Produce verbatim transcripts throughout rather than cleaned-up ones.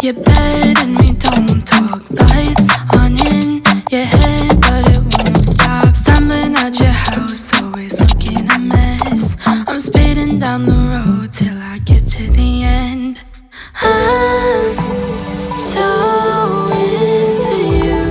your bed and we don't talk. Lights on in your head, but it won't stop. Stumbling out your house, always looking a mess. I'm speeding down the road till I get to the end. I'm so into you,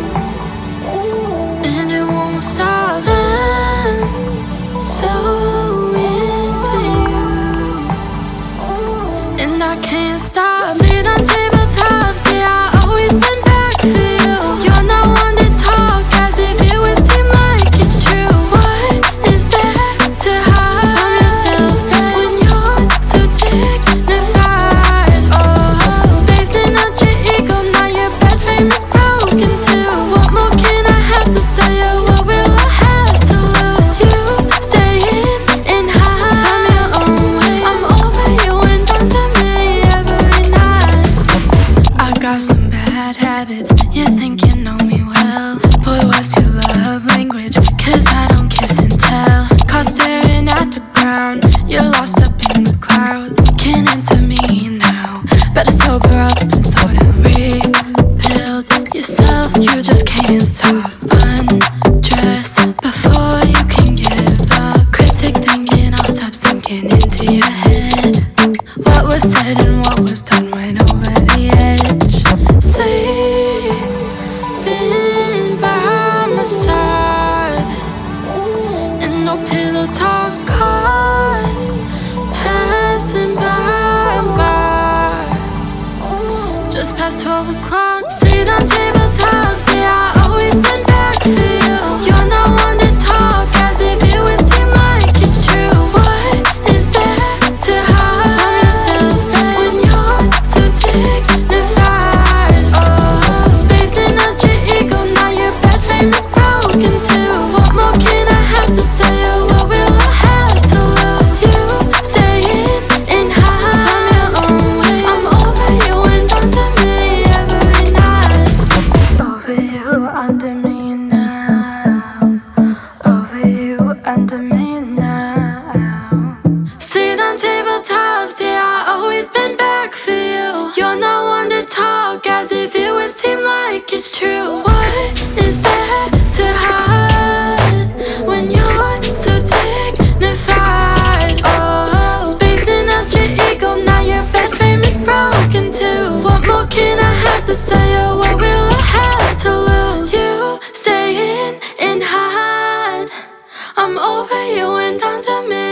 and it won't stop. I'm so into you, and I can't stop. Sit on tabletops, yeah, I always been back for you. You're not one to talk as if it would seem like it's true. What is there to hide from yourself when you're so dignified? Oh, spacing out your ego, now your bed frame is broken too. What more can I have to say, or what will I have to lose? You staying in high from your own ways. I'm over you and under me every night. I got some bad habits, you think you know me well. Boy, what's your love language? Cause I don't kiss and tell. Caught staring at the ground, you're lost up in the clouds. Can't answer me now, better sober up and slow down. Rebuild yourself, you just can't stop. Undress before you can give up. Cryptic thinking, I'll stop sinking into your head. What was said and what was done went over the edge. Sleeping by my side, and no pillow talk, cause passing by, by. Just past twelve o'clock, sit on tabletops, yeah, I always been back for you. You're not one to talk as if it would seem like it's true. What is there to hide from yourself when you're so dignified? Oh, spacing out your ego, now your bed frame is broken too. What more can I have to say, or what will I have to lose? You staying in high from your own ways. I'm over you and under me every night. Over you, under me now. Over you, under me now. Sit on tabletops, yeah, I always been back for you. You're not one to talk as if it would seem like it's true. What is there to hide when you're so dignified? Oh, spacing out your ego, now your bed frame is broken too. What more can I have to say, or what will I have to lose? You staying in hide, I'm over you and under me